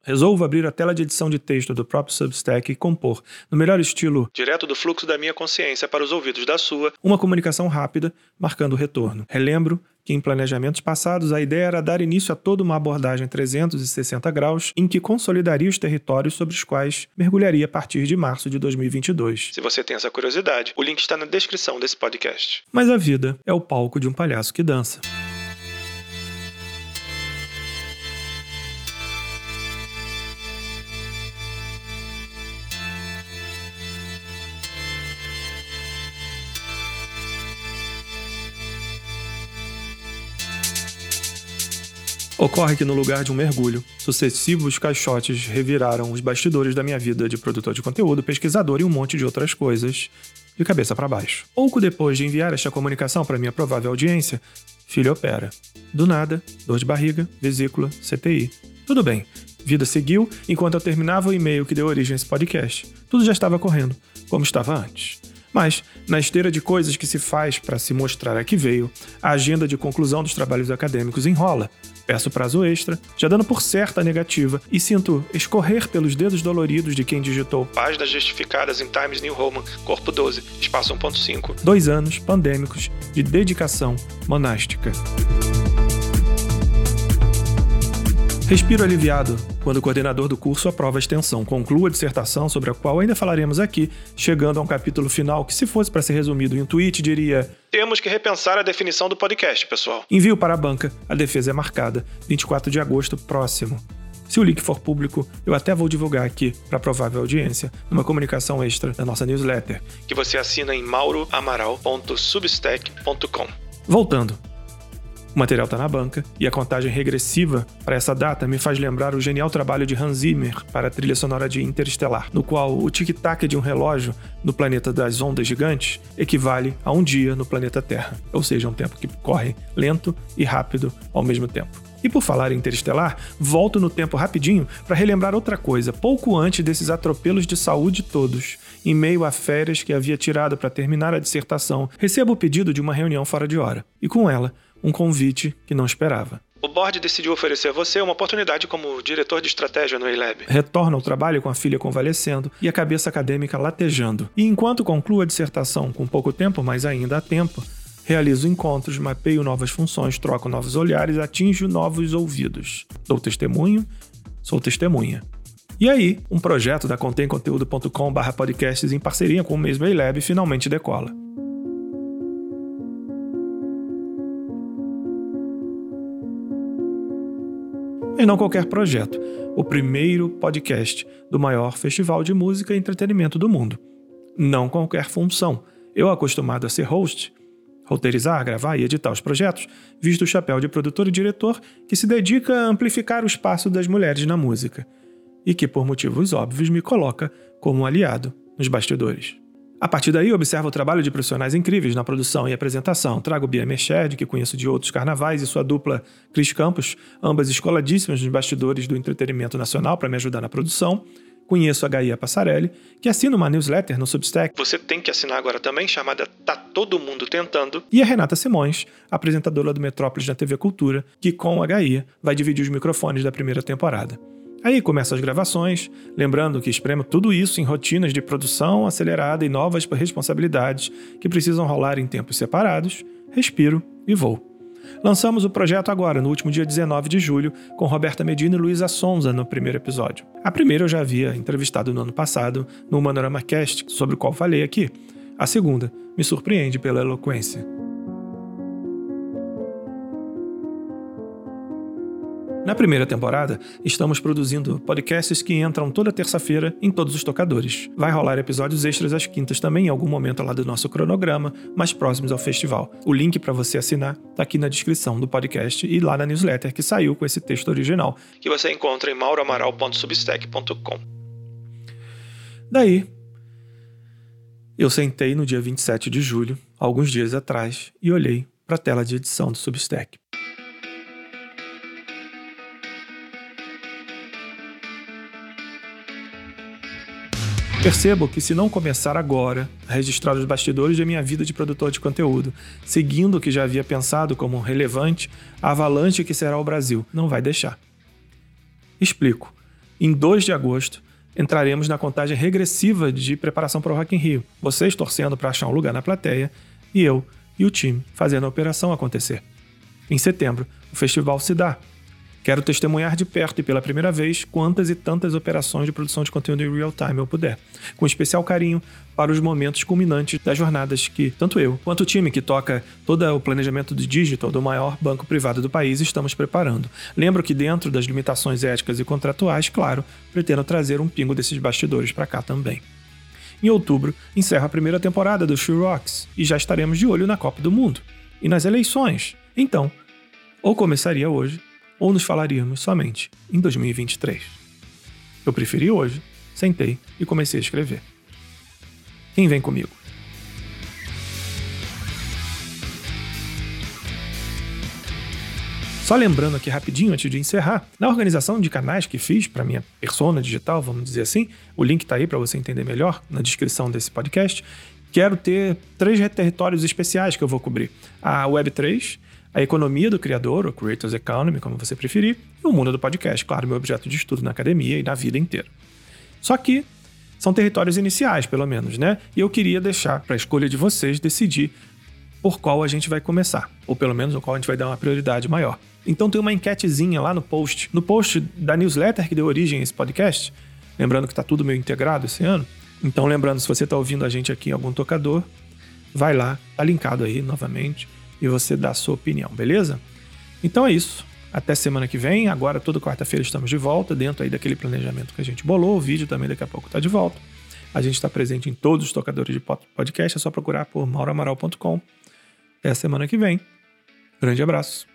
Resolvo abrir a tela de edição de texto do próprio Substack e compor, no melhor estilo direto do fluxo da minha consciência para os ouvidos da sua, uma comunicação rápida, marcando o retorno. Relembro que em planejamentos passados a ideia era dar início a toda uma abordagem 360 graus em que consolidaria os territórios sobre os quais mergulharia a partir de março de 2022. Se você tem essa curiosidade, o link está na descrição desse podcast. Mas a vida é o palco de um palhaço que dança. Ocorre que no lugar de um mergulho, sucessivos caixotes reviraram os bastidores da minha vida de produtor de conteúdo, pesquisador e um monte de outras coisas, de cabeça para baixo. Pouco depois de enviar esta comunicação para minha provável audiência, filho opera. Do nada, dor de barriga, vesícula, CTI. Tudo bem, vida seguiu enquanto eu terminava o e-mail que deu origem a esse podcast. Tudo já estava correndo, como estava antes. Mas, na esteira de coisas que se faz para se mostrar a que veio, a agenda de conclusão dos trabalhos acadêmicos enrola. Peço prazo extra, já dando por certa a negativa, e sinto escorrer pelos dedos doloridos de quem digitou páginas justificadas em Times New Roman, corpo 12, espaço 1.5, 2 anos pandêmicos de dedicação monástica. Respiro aliviado quando o coordenador do curso aprova a extensão. Concluo a dissertação sobre a qual ainda falaremos aqui, chegando a um capítulo final que, se fosse para ser resumido em um tweet, diria: temos que repensar a definição do podcast, pessoal. Envio para a banca, a defesa é marcada, 24 de agosto próximo. Se o link for público, eu até vou divulgar aqui para a provável audiência, numa comunicação extra da nossa newsletter, que você assina em mauroamaral.substack.com. Voltando. O material está na banca, e a contagem regressiva para essa data me faz lembrar o genial trabalho de Hans Zimmer para a trilha sonora de Interestelar, no qual o tic-tac de um relógio no planeta das ondas gigantes equivale a um dia no planeta Terra, ou seja, um tempo que corre lento e rápido ao mesmo tempo. E por falar em Interestelar, volto no tempo rapidinho para relembrar outra coisa, pouco antes desses atropelos de saúde todos. Em meio a férias que havia tirado para terminar a dissertação, recebo o pedido de uma reunião fora de hora, e com ela, um convite que não esperava. O board decidiu oferecer a você uma oportunidade como diretor de estratégia no A-Lab. Retorno ao trabalho com a filha convalescendo e a cabeça acadêmica latejando. E enquanto concluo a dissertação com pouco tempo, mas ainda há tempo, realizo encontros, mapeio novas funções, troco novos olhares, atinjo novos ouvidos. Dou testemunho, sou testemunha. E aí, um projeto da contemconteúdo.com/podcasts em parceria com o mesmo A-Lab finalmente decola. E não qualquer projeto, o primeiro podcast do maior festival de música e entretenimento do mundo. Não qualquer função. Eu, acostumado a ser host, roteirizar, gravar e editar os projetos, visto o chapéu de produtor e diretor que se dedica a amplificar o espaço das mulheres na música e que, por motivos óbvios, me coloca como um aliado nos bastidores. A partir daí, observo o trabalho de profissionais incríveis na produção e apresentação. Trago Bia Merched, que conheço de outros carnavais, e sua dupla Cris Campos, ambas escoladíssimas nos bastidores do entretenimento nacional para me ajudar na produção. Conheço a Gaia Passarelli, que assina uma newsletter no Substack. Você tem que assinar agora também, chamada Tá Todo Mundo Tentando. E a Renata Simões, apresentadora do Metrópolis na TV Cultura, que com a Gaia vai dividir os microfones da primeira temporada. Aí começam as gravações, lembrando que espremo tudo isso em rotinas de produção acelerada e novas responsabilidades que precisam rolar em tempos separados, respiro e vou. Lançamos o projeto agora, no último dia 19 de julho, com Roberta Medina e Luísa Sonza no primeiro episódio. A primeira eu já havia entrevistado no ano passado, no Manorama Cast, sobre o qual falei aqui. A segunda me surpreende pela eloquência. Na primeira temporada, estamos produzindo podcasts que entram toda terça-feira em todos os tocadores. Vai rolar episódios extras às quintas também, em algum momento lá do nosso cronograma, mais próximos ao festival. O link para você assinar está aqui na descrição do podcast e lá na newsletter que saiu com esse texto original, que você encontra em mauroamaral.substack.com. Daí, eu sentei no dia 27 de julho, alguns dias atrás, e olhei para a tela de edição do Substack. Percebo que se não começar agora a registrar os bastidores da minha vida de produtor de conteúdo, seguindo o que já havia pensado como relevante, a avalanche que será o Brasil não vai deixar. Explico. Em 2 de agosto, entraremos na contagem regressiva de preparação para o Rock in Rio. Vocês torcendo para achar um lugar na plateia e eu e o time fazendo a operação acontecer. Em setembro, o festival se dá. Quero testemunhar de perto e pela primeira vez quantas e tantas operações de produção de conteúdo em real time eu puder, com especial carinho para os momentos culminantes das jornadas que tanto eu quanto o time que toca todo o planejamento de digital do maior banco privado do país estamos preparando. Lembro que dentro das limitações éticas e contratuais, claro, pretendo trazer um pingo desses bastidores para cá também. Em outubro, encerra a primeira temporada do She Rocks e já estaremos de olho na Copa do Mundo e nas eleições. Então, ou começaria hoje, ou nos falaríamos somente em 2023. Eu preferi hoje, sentei e comecei a escrever. Quem vem comigo? Só lembrando aqui rapidinho, antes de encerrar, na organização de canais que fiz para minha persona digital, vamos dizer assim, o link está aí para você entender melhor na descrição desse podcast, quero ter 3 territórios especiais que eu vou cobrir. A Web3, a economia do criador, ou Creators Economy, como você preferir, e o mundo do podcast, claro, meu objeto de estudo na academia e na vida inteira. Só que são territórios iniciais, pelo menos, né? E eu queria deixar para a escolha de vocês decidir por qual a gente vai começar, ou pelo menos o qual a gente vai dar uma prioridade maior. Então tem uma enquetezinha lá no post da newsletter que deu origem a esse podcast, lembrando que está tudo meio integrado esse ano. Então lembrando, se você está ouvindo a gente aqui em algum tocador, vai lá, tá linkado aí novamente, e você dá a sua opinião, beleza? Então é isso. Até semana que vem. Agora, toda quarta-feira estamos de volta, dentro aí daquele planejamento que a gente bolou. O vídeo também daqui a pouco está de volta. A gente está presente em todos os tocadores de podcast. É só procurar por mauramaral.com. Até a semana que vem. Grande abraço.